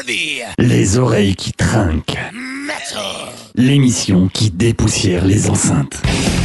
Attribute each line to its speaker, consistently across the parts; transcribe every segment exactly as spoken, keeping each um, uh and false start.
Speaker 1: Heavy.
Speaker 2: Les oreilles qui trinquent.
Speaker 1: Metal.
Speaker 2: L'émission qui dépoussière les enceintes.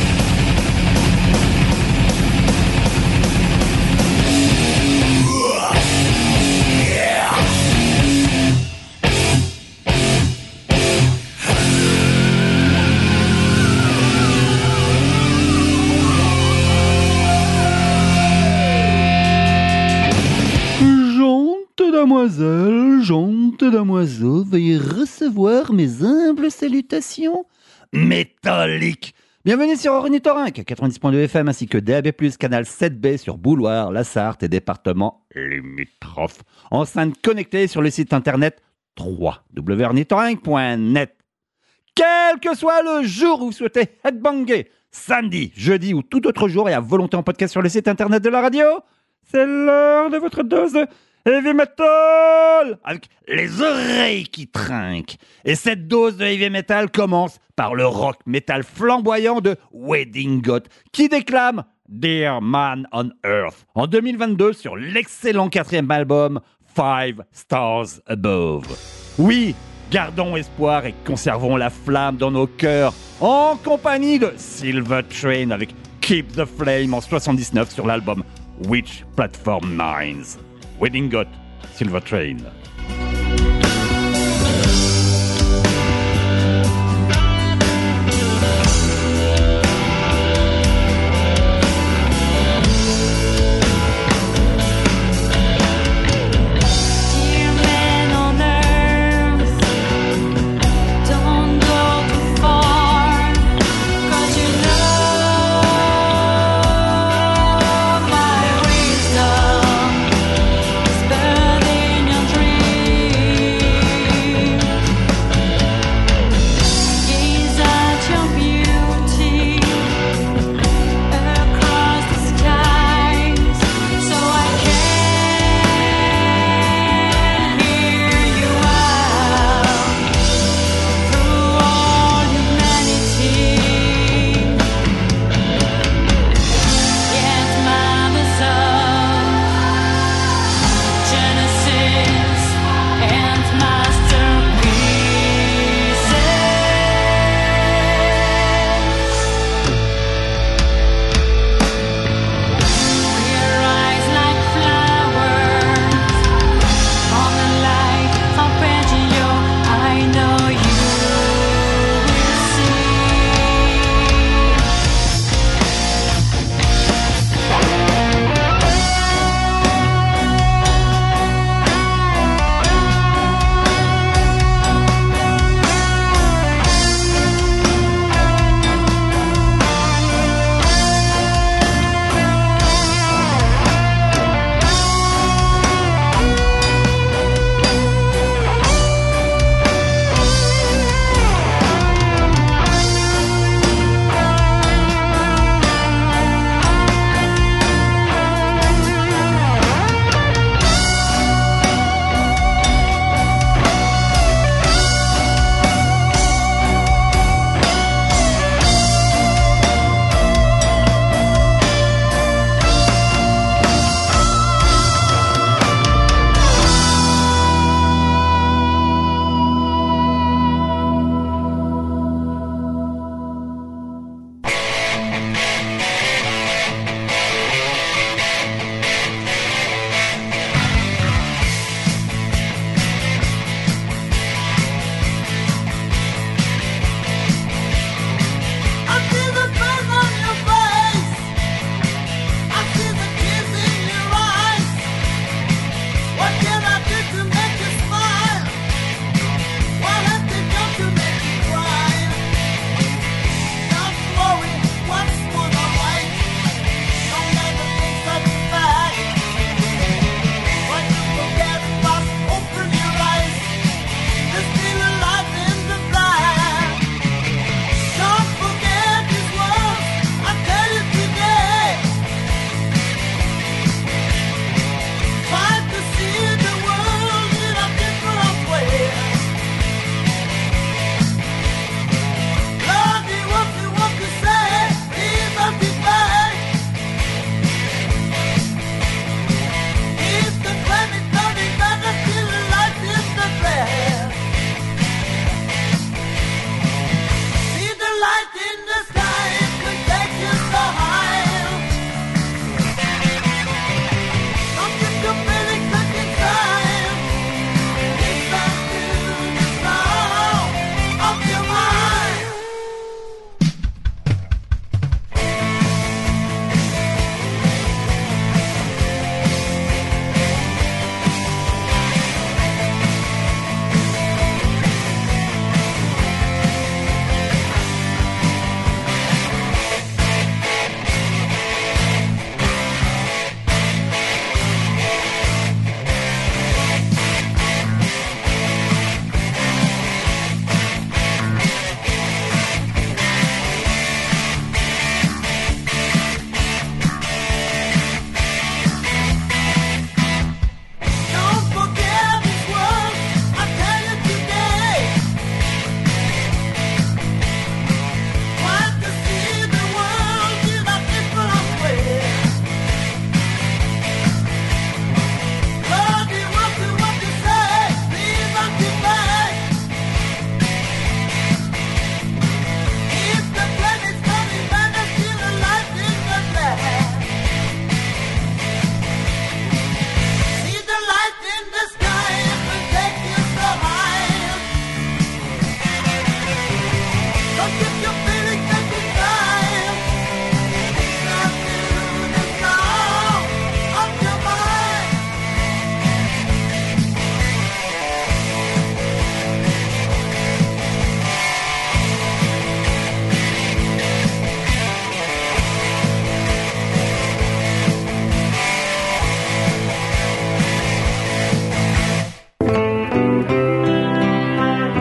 Speaker 3: Mademoiselle, gente damoiseau, veuillez recevoir mes humbles salutations métalliques. Bienvenue sur Ornithorynque, quatre-vingt-dix point deux F M ainsi que D A B plus, canal sept B sur Bouloir, la Sarthe et département limitrophes. Enceinte connectée sur le site internet w w w point ornithorynque point net. Quel que soit le jour où vous souhaitez headbanger, samedi, jeudi ou tout autre jour et à volonté en podcast sur le site internet de la radio, c'est l'heure de votre dose de heavy metal avec les oreilles qui trinquent. Et cette dose de heavy metal commence par le rock metal flamboyant de Wedding Goat qui déclame Dear Man on Earth en deux mille vingt-deux sur l'excellent quatrième album Five Stars Above. Oui, gardons espoir et conservons la flamme dans nos cœurs en compagnie de Silver Train avec Keep the Flame en soixante-dix-neuf sur l'album Which Platform Nines. Wedding Goat, Silver Train.
Speaker 4: Dream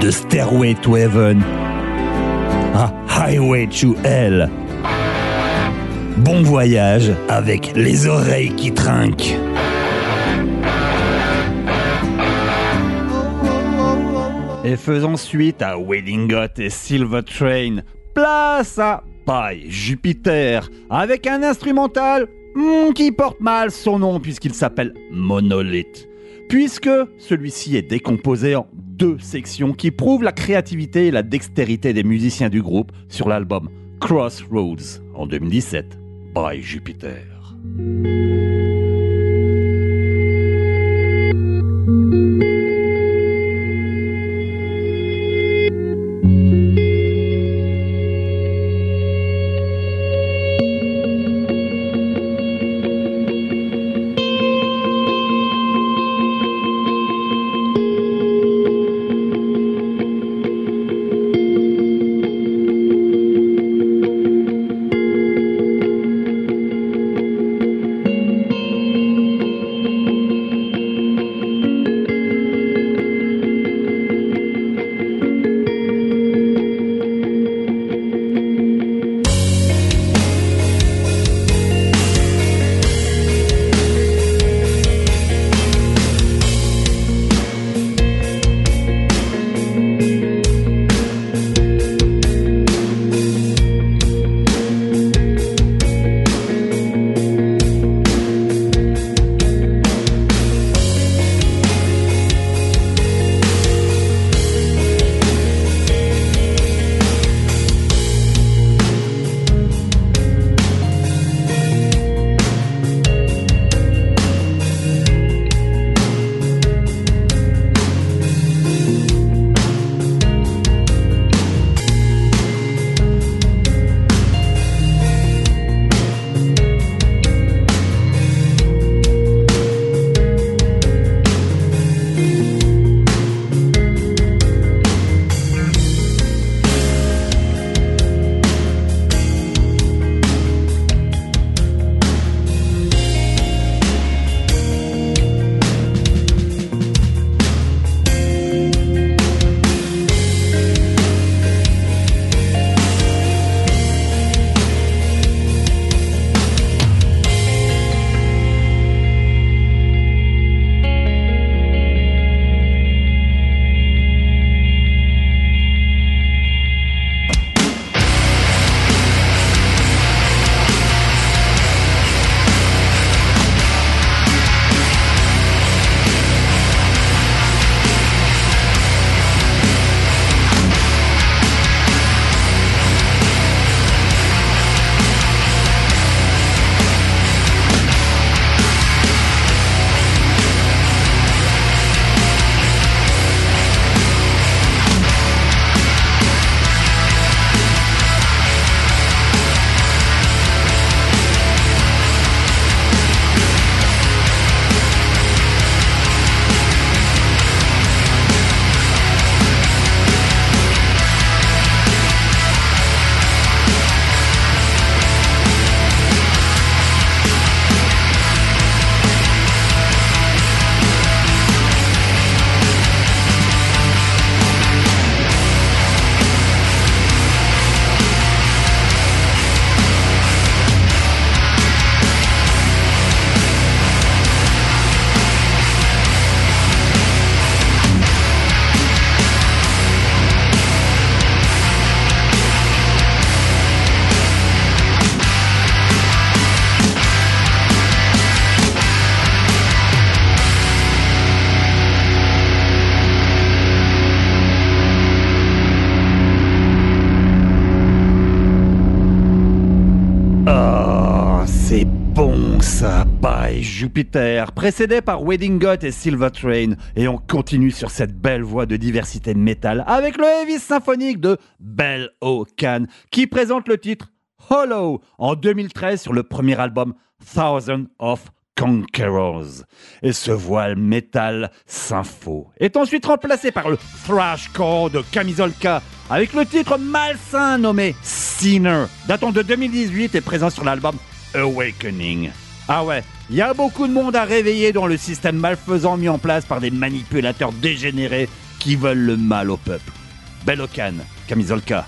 Speaker 3: de Stairway to Heaven à Highway to Hell. Bon voyage avec les oreilles qui trinquent. Et faisant suite à Wedding Hot et Silver Train, place à By Jupiter, avec un instrumental hmm, qui porte mal son nom puisqu'il s'appelle Monolith, puisque celui-ci est décomposé en deux sections qui prouvent la créativité et la dextérité des musiciens du groupe sur l'album Crossroads en deux mille dix-sept, By Jupiter. Ça, By Jupiter, précédé par Wedding Hot et Silver Train, et on continue sur cette belle voie de diversité de métal avec le heavy symphonique de Belle O'Kan, qui présente le titre Hollow en deux mille treize sur le premier album Thousand of Conquerors. Et ce voile métal sympho est ensuite remplacé par le thrashcore de Camisolka avec le titre malsain nommé Sinner, datant de deux mille dix-huit et présent sur l'album Awakening. Ah ouais, il y a beaucoup de monde à réveiller dans le système malfaisant mis en place par des manipulateurs dégénérés qui veulent le mal au peuple. Belokan, Kamizolka.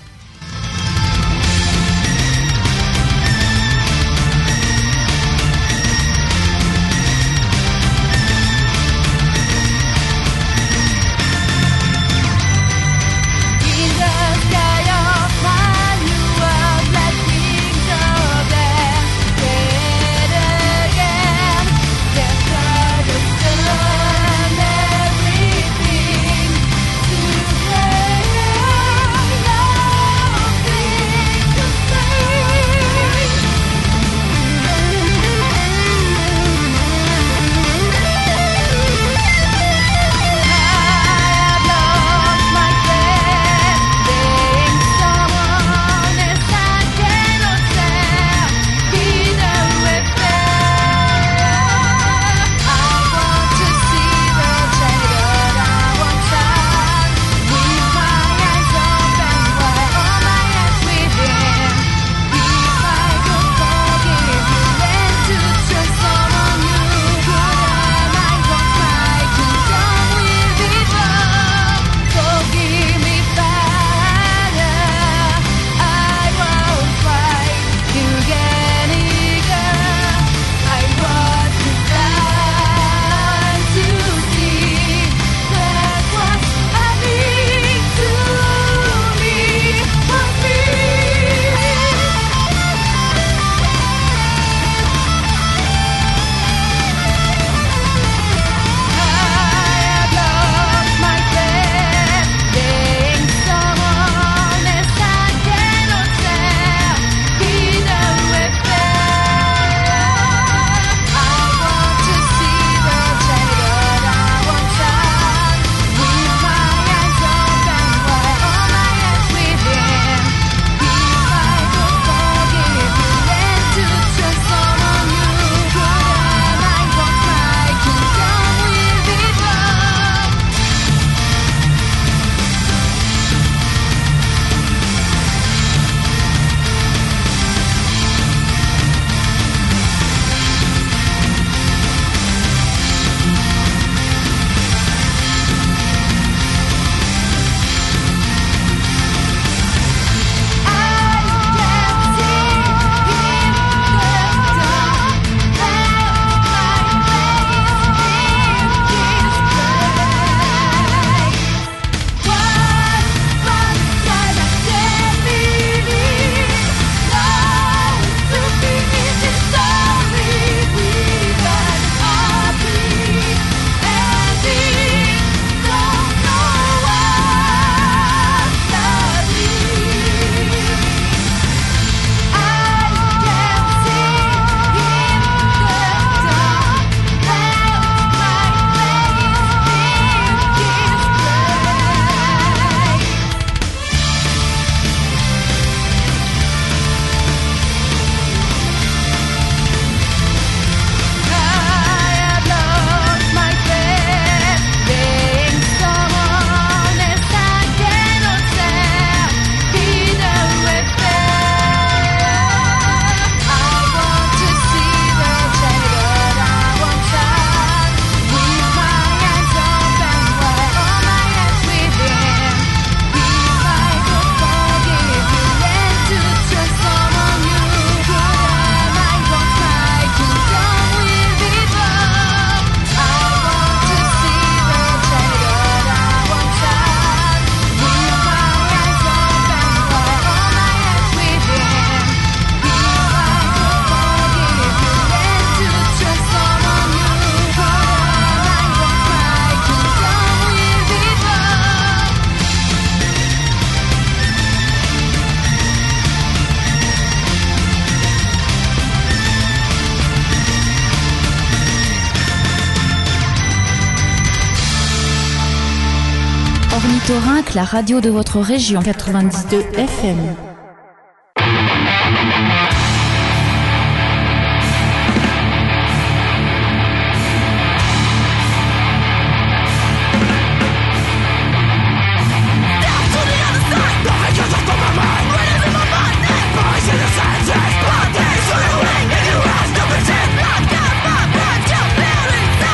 Speaker 1: Ornithorynque, la radio de votre région, quatre-vingt-dix-deux F M.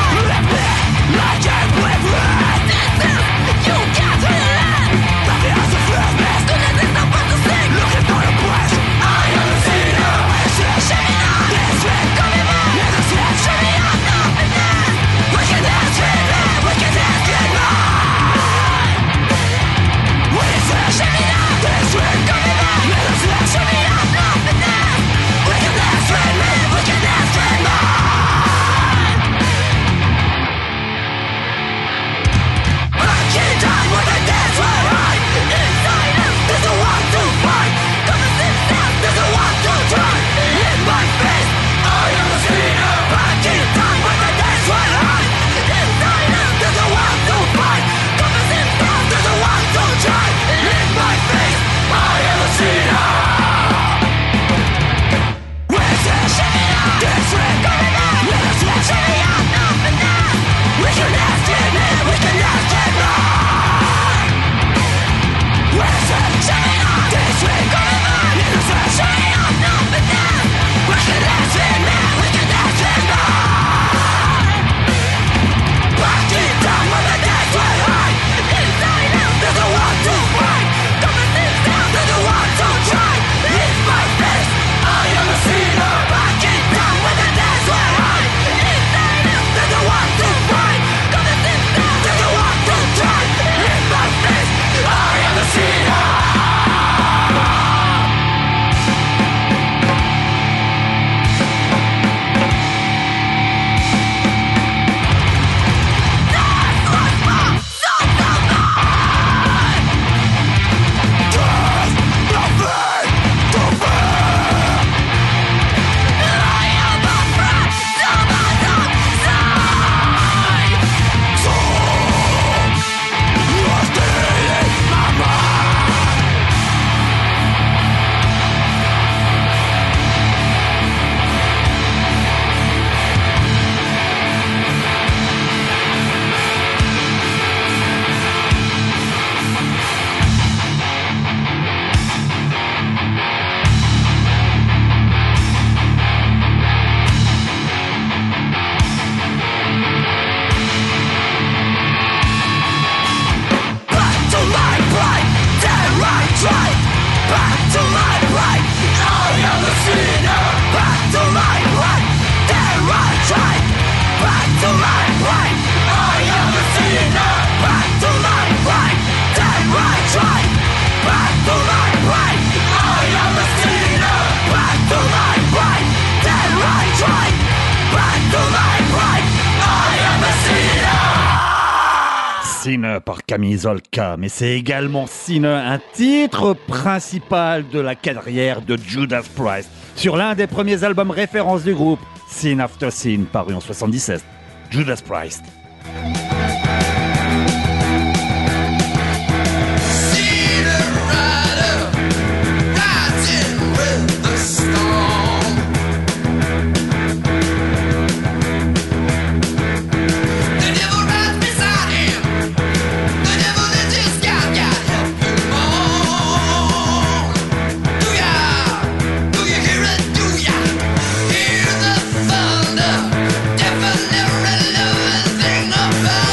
Speaker 4: That's
Speaker 3: Sinner par Camille Zolka, mais c'est également Sinner, un titre principal de la carrière de Judas Priest, sur l'un des premiers albums références du groupe, Sin After Sin, paru en soixante-dix-sept. Judas Priest.
Speaker 4: Thunder, definitely loving thing about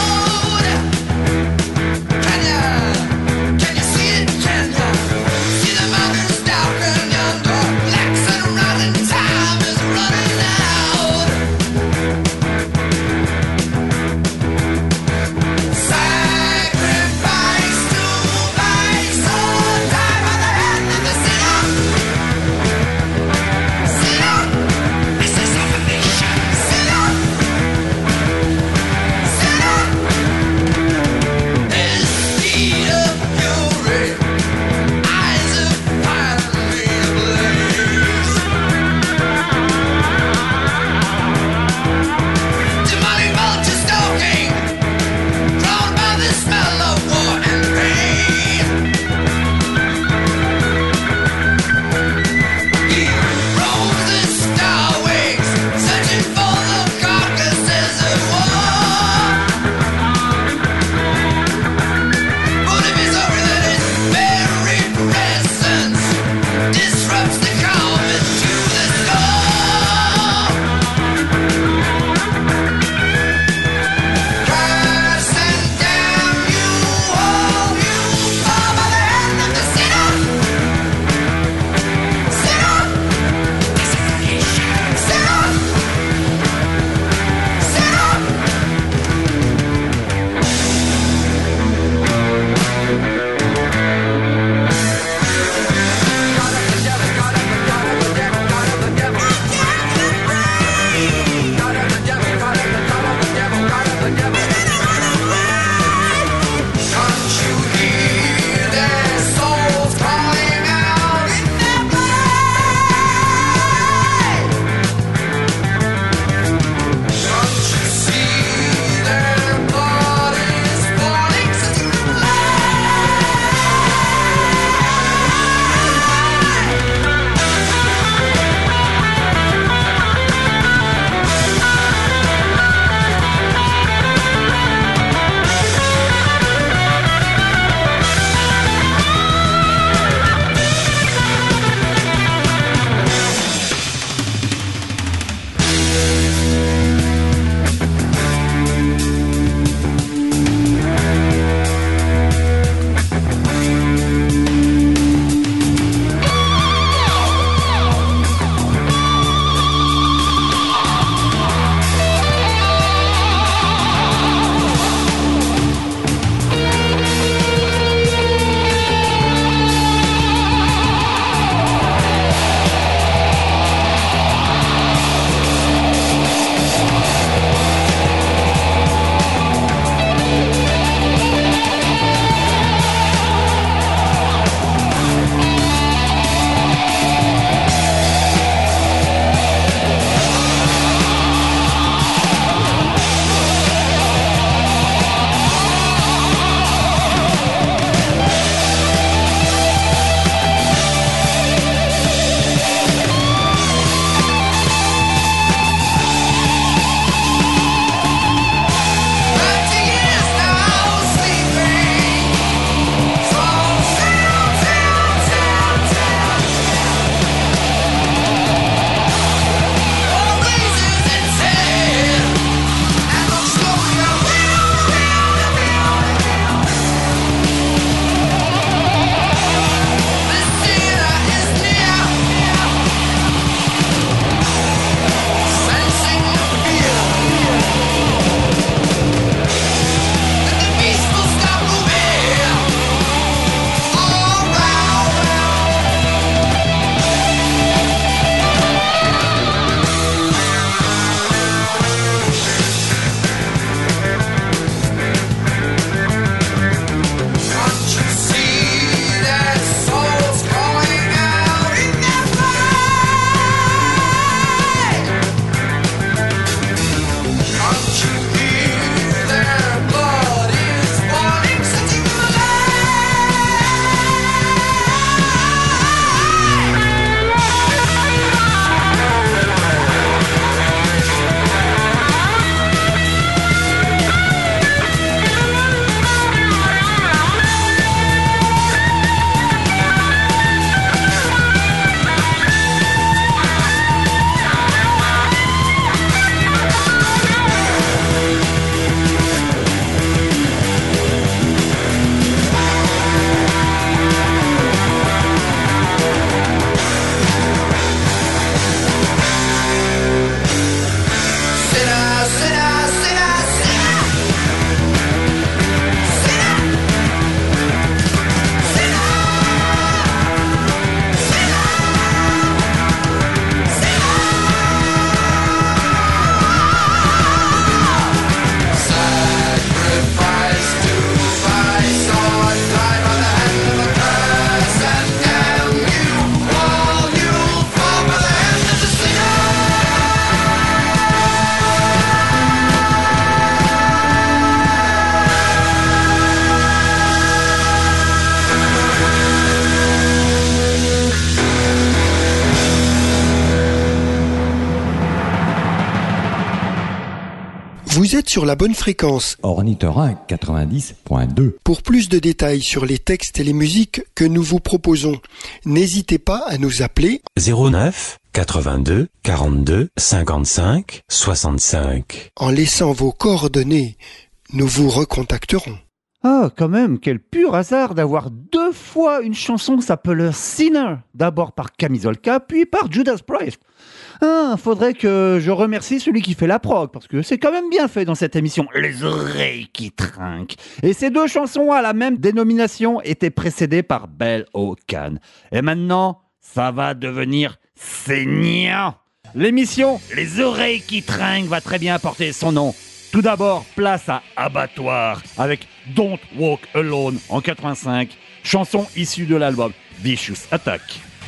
Speaker 4: Vous êtes sur la bonne fréquence.
Speaker 5: Ornithorynque quatre-vingt-dix point deux.
Speaker 4: Pour plus de détails sur les textes et les musiques que nous vous proposons, n'hésitez pas à nous appeler
Speaker 6: zéro neuf quatre-vingt-deux quarante-deux cinquante-cinq soixante-cinq.
Speaker 4: En laissant vos coordonnées, nous vous recontacterons.
Speaker 3: Ah, quand même, quel pur hasard d'avoir deux fois une chanson qui s'appelle Sinner, d'abord par Camisolka, puis par Judas Priest. Ah, faudrait que je remercie celui qui fait la prog, parce que c'est quand même bien fait dans cette émission, Les Oreilles qui Trinquent. Et ces deux chansons à la même dénomination étaient précédées par Belle au Cannes. Et maintenant, ça va devenir saignant. L'émission Les Oreilles qui Trinquent va très bien porter son nom. Tout d'abord, place à Abattoir avec Don't Walk Alone en quatre-vingt-cinq, chanson issue de l'album Vicious Attack.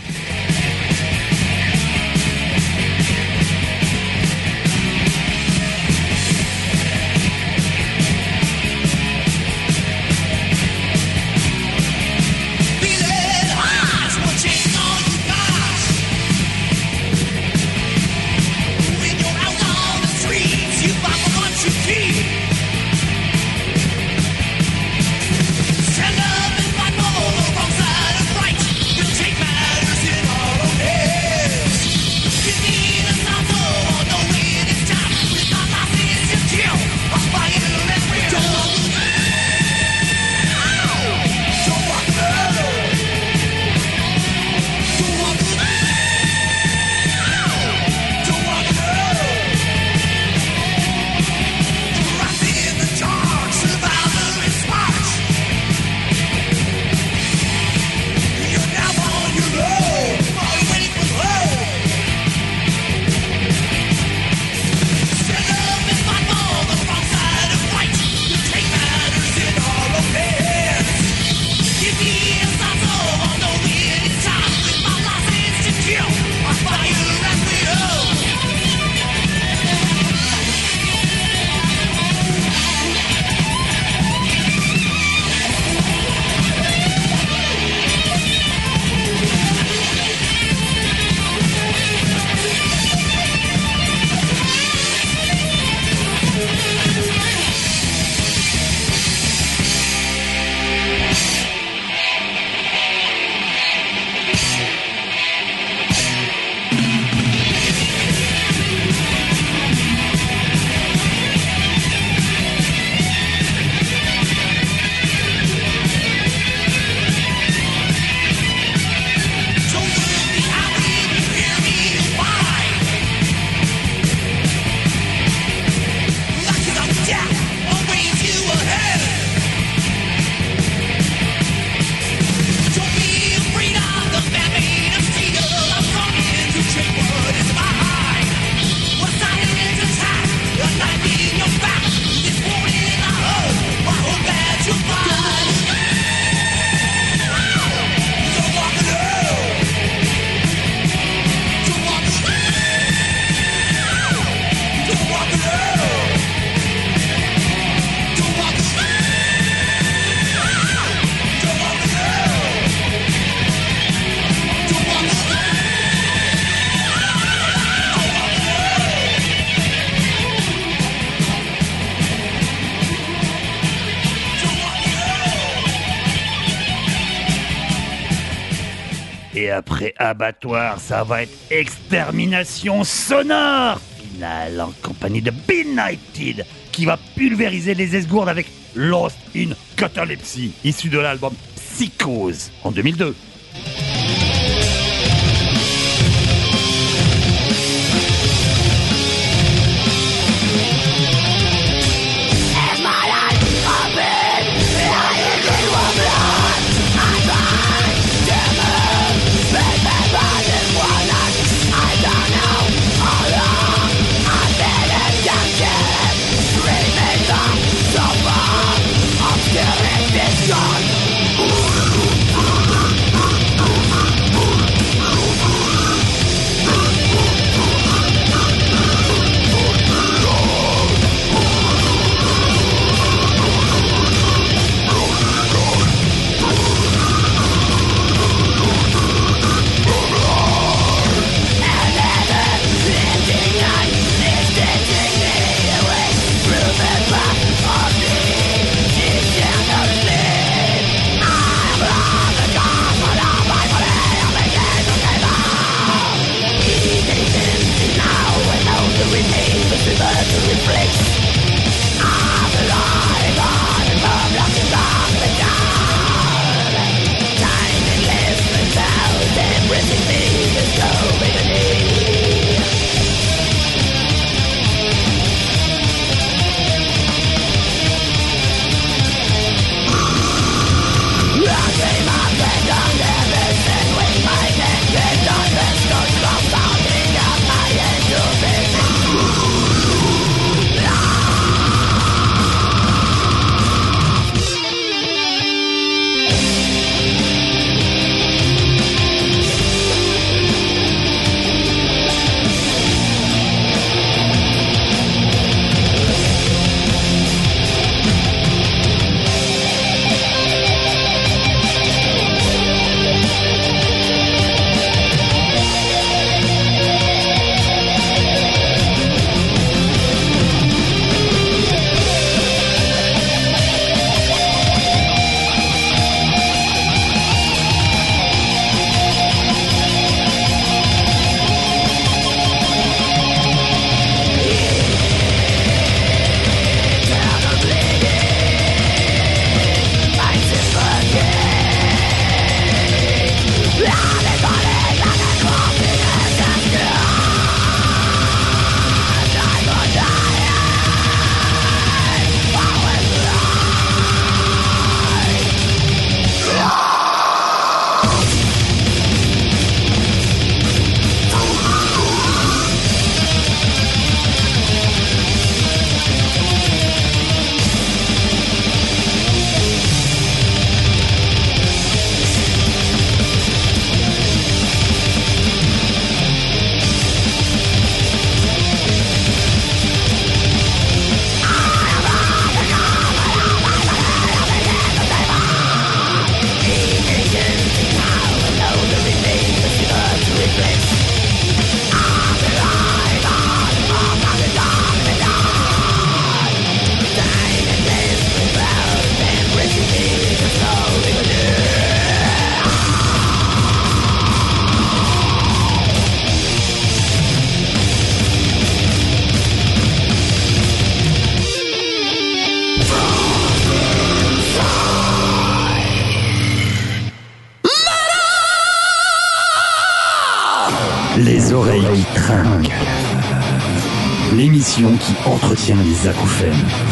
Speaker 3: Et après Abattoir, ça va être Extermination sonore finale en compagnie de Benighted, qui va pulvériser les esgourdes avec Lost in Catalepsy, issu de l'album Psychose en deux mille deux.
Speaker 7: This gun.
Speaker 2: oreilles trinquent. L'émission qui entretient les acouphènes.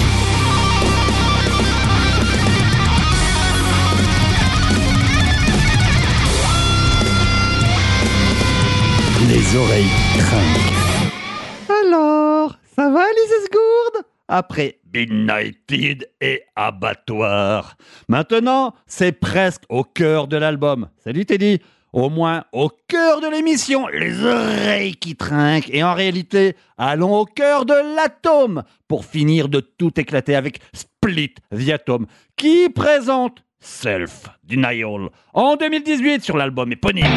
Speaker 2: Les oreilles trinquent.
Speaker 3: Alors, ça va, Lise Gourde? Après Benighted et Abattoir. Maintenant, c'est presque au cœur de l'album. Salut Teddy. Au moins au cœur de l'émission, les oreilles qui trinquent. Et en réalité, allons au cœur de l'atome pour finir de tout éclater avec Split the Atom, qui présente Self Denial en deux mille dix-huit sur l'album éponyme.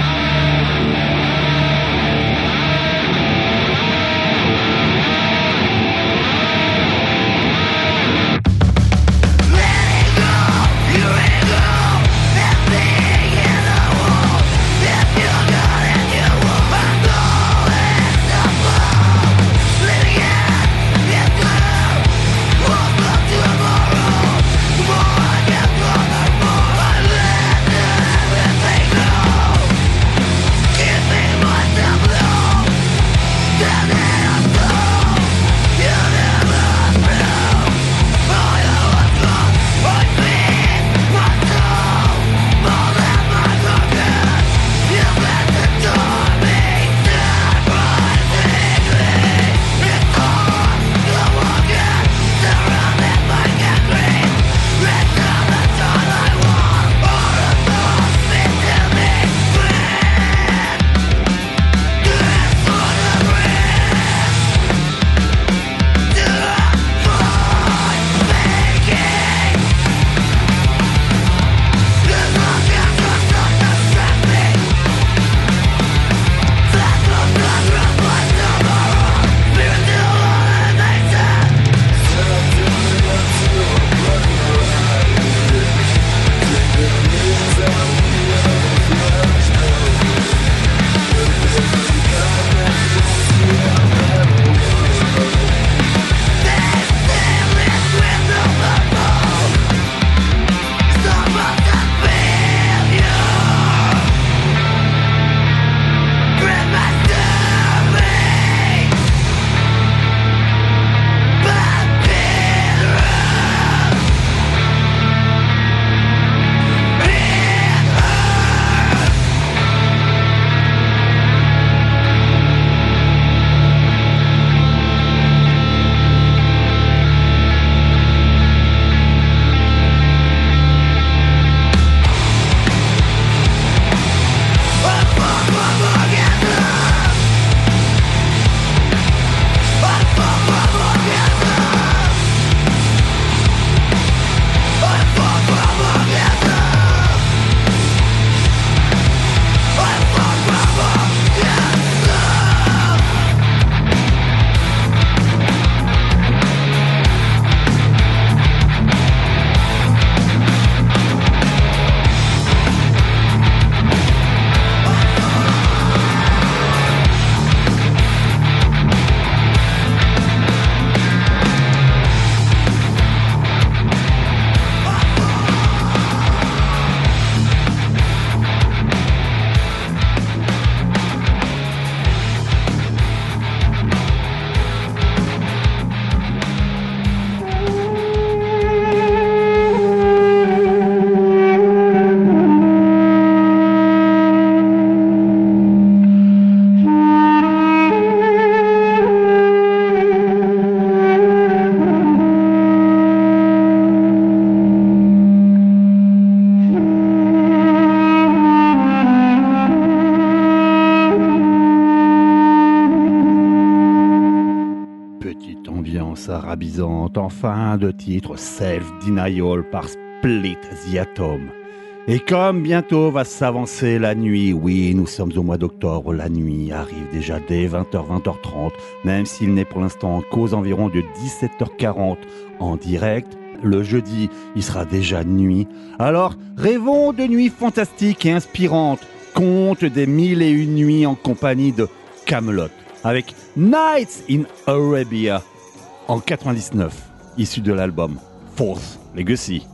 Speaker 3: Arabisante en fin de titre Self Denial par Split the Atom. Et comme bientôt va s'avancer la nuit, oui, nous sommes au mois d'octobre, la nuit arrive déjà dès vingt heures, vingt heures trente, même s'il n'est pour l'instant qu'aux environs de dix-sept heures quarante en direct. Le jeudi, il sera déjà nuit. Alors, rêvons de nuits fantastiques et inspirantes, contes des mille et une nuits en compagnie de Camelot, avec Nights in Arabia en quatre-vingt-dix-neuf, issu de l'album Fourth Legacy.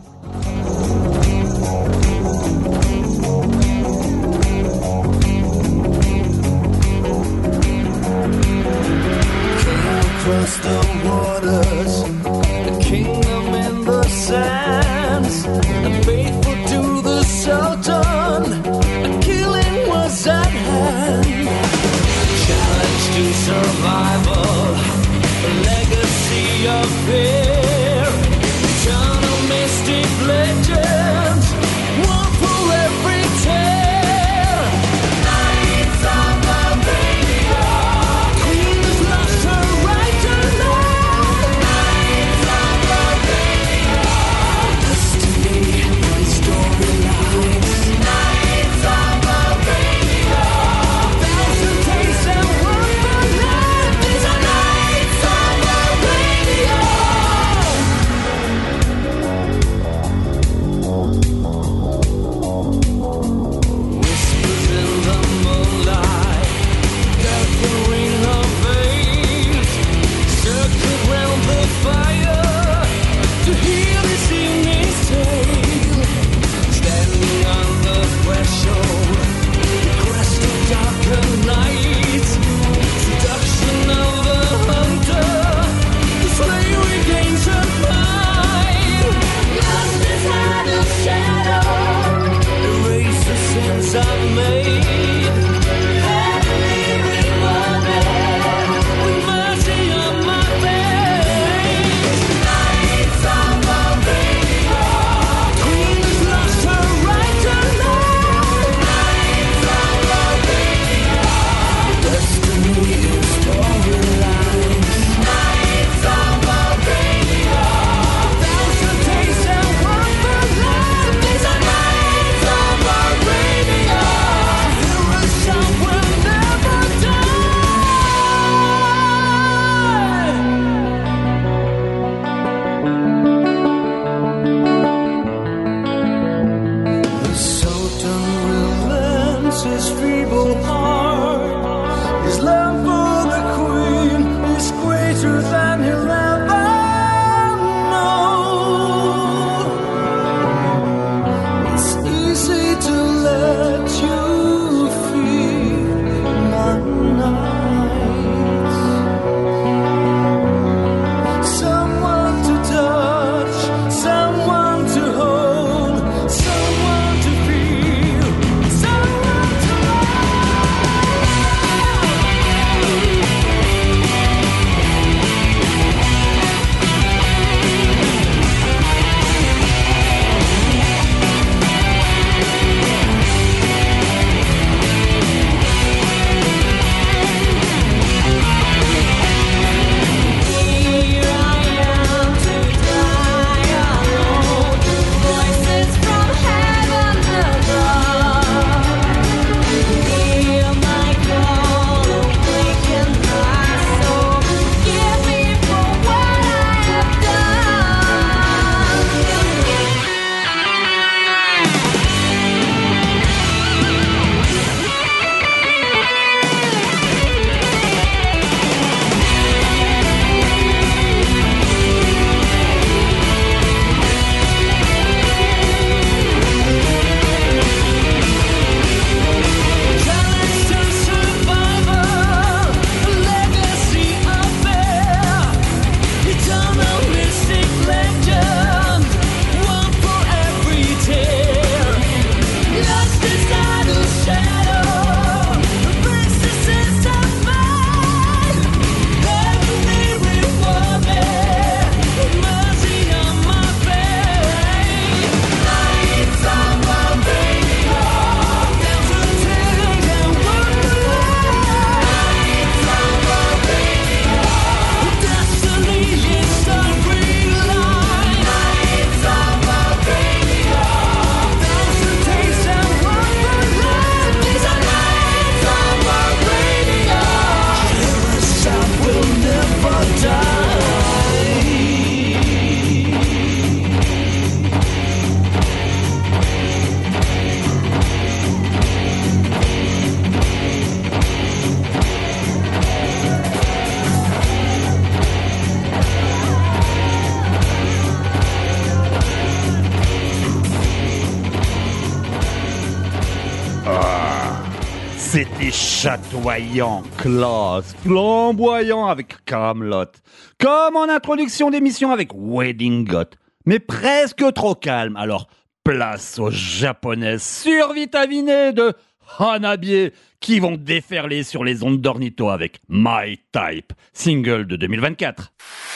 Speaker 3: C'était chatoyant, classe, flamboyant avec Camelot. Comme en introduction d'émission avec Wedding Got. Mais presque trop calme. Alors, place aux japonaises survitaminées de Hanabier qui vont déferler sur les ondes d'Ornito avec My Type, single de deux mille vingt-quatre.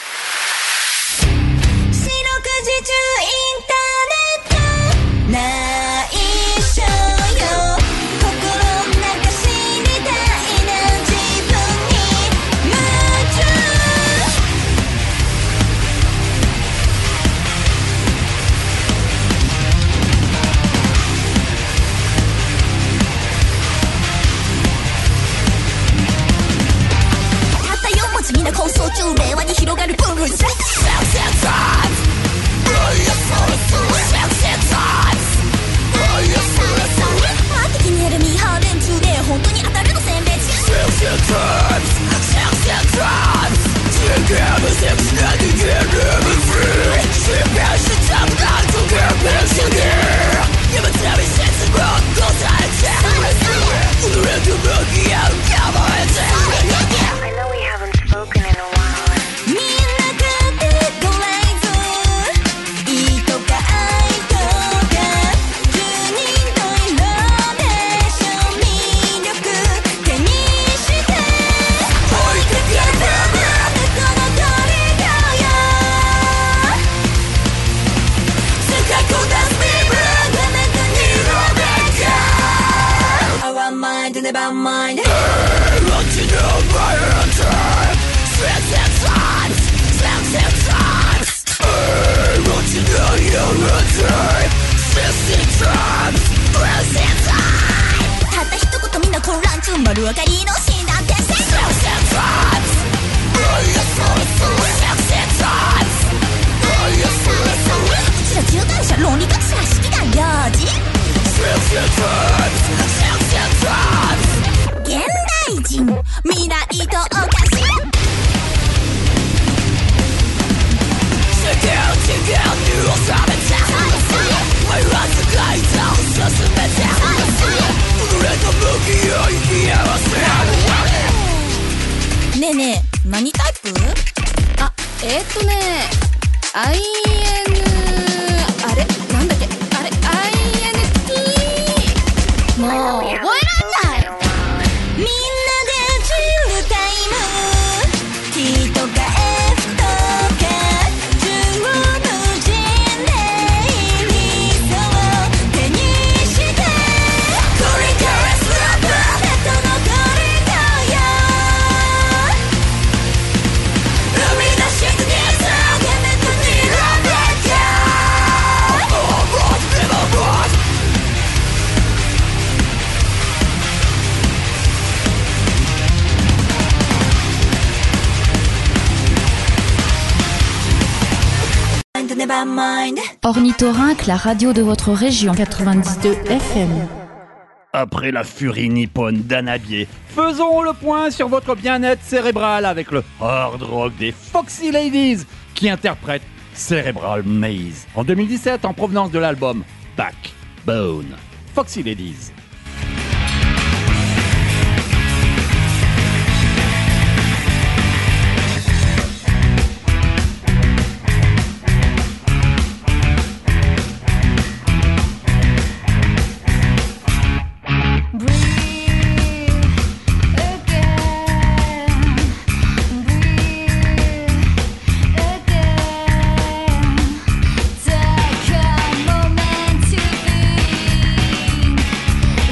Speaker 7: ねえねえ、何タイプ？あ、えー、っとね アイエヌ あれなんだっけあれ アイエヌティー もう覚えらんない。みんなでチルタイム T とか F とか十無尽霊理想を手にしてこれからスラップネットのコリドーよ生み出してねさゲメトにラブレッカー Oh, God, never God Never mind.
Speaker 1: Ornithorynque, la radio de votre région quatre-vingt-dix-deux F M.
Speaker 3: Après la furie nippone d'Hanabier, faisons le point sur votre bien-être cérébral avec le hard rock des Foxy Ladies qui interprètent Cerebral Maze en deux mille dix-sept en provenance de l'album Backbone. Foxy Ladies.
Speaker 7: Take a moment to be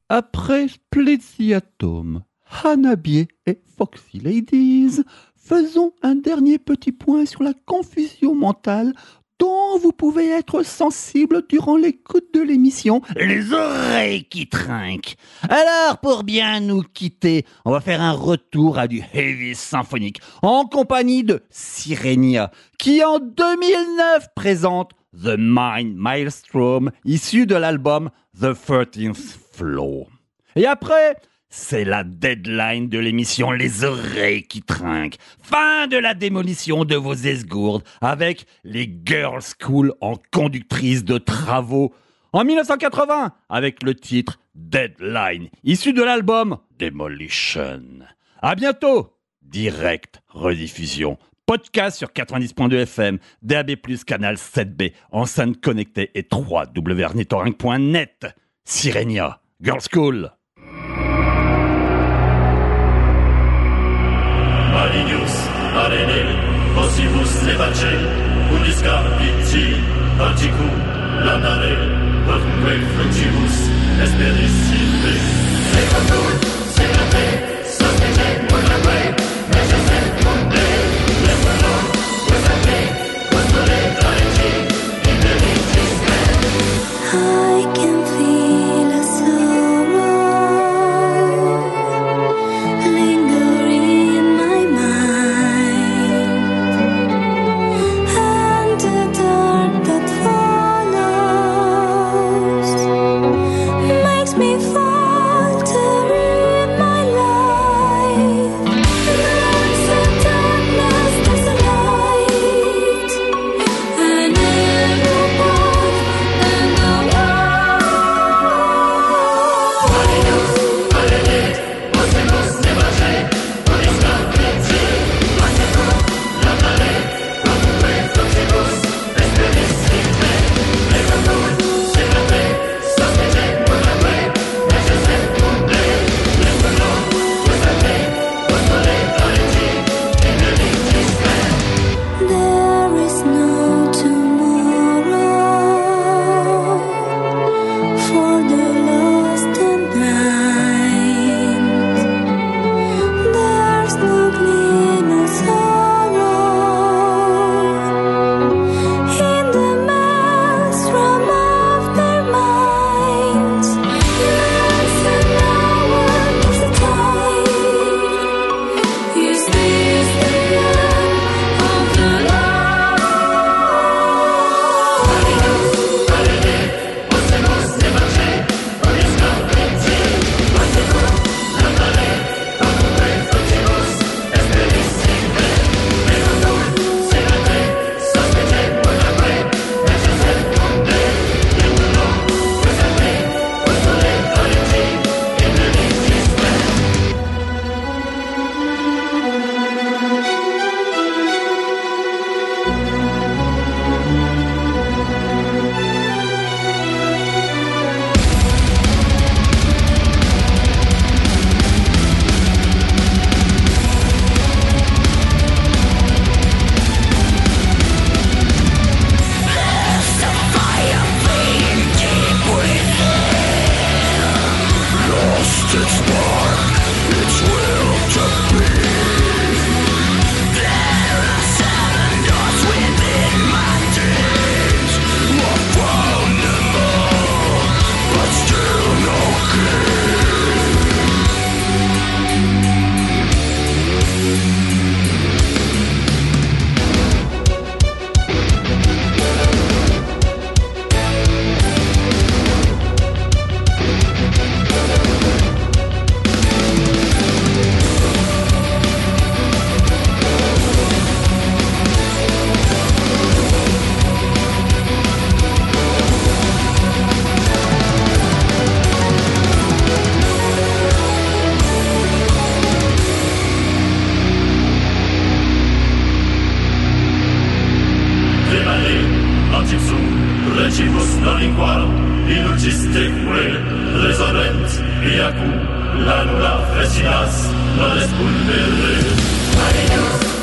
Speaker 3: Après Spleziatum, Hanabier et Foxy Ladies, faisons un dernier petit point sur la confusion mentale dont vous pouvez être sensible durant l'écoute de l'émission Les oreilles qui trinquent. Alors, pour bien nous quitter, on va faire un retour à du heavy symphonique en compagnie de Sirenia, qui en deux mille neuf présente The Mind Maelstrom, issu de l'album The thirteenth Floor. Et après, c'est la deadline de l'émission Les oreilles qui trinquent. Fin de la démolition de vos esgourdes avec les Girls School en conductrice de travaux. En dix-neuf cent quatre-vingts, avec le titre Deadline, issu de l'album Demolition. À bientôt. Direct rediffusion. Podcast sur quatre-vingt-dix point deux F M, D A B plus, canal sept B, enceinte connectée et w w w point ornithorynque point net. Sirenia, Girls School.
Speaker 8: Malinius, arene, possibus levace, unisca vici, anticu, landare, quodcunque fructibus, esperis silve. Secundum, secate, sospete, quadraque, necesse, conde, lembolon, quadraque, quostole, areci, intelligis me. I can feel a sorrow lingering in my mind, and the dark that follows makes me falter in my life. There's a darkness, there's a light, an arrow above and above. Malinius, arene, possibus levace, unisca vici, anticu, landare, quodcunque fructibus, esperis silve. Secundum, secate, sospete, quadraque, necesse, conde, lembolon, quadraque, quostole, areci, intelligis me. There is no tomorrow for the lost and blind. There's no gleam of sorrow in the maelstrom of their minds. There's an hour, there's a time. Is this the end of the line? Malinius, arene, possibus levace, unisca vici, anticu, landare, quodcunque fructibus, esperis silve. Secundum, secate, sospete, quadraque, necesse, conde, lembolon, quadraque, quostole, areci, intelligis me. Demane, antiquum, recibus nolinquarum, illuciste quae, resorrent, iacum, lanula fresinas, non est pulvere. Malinius,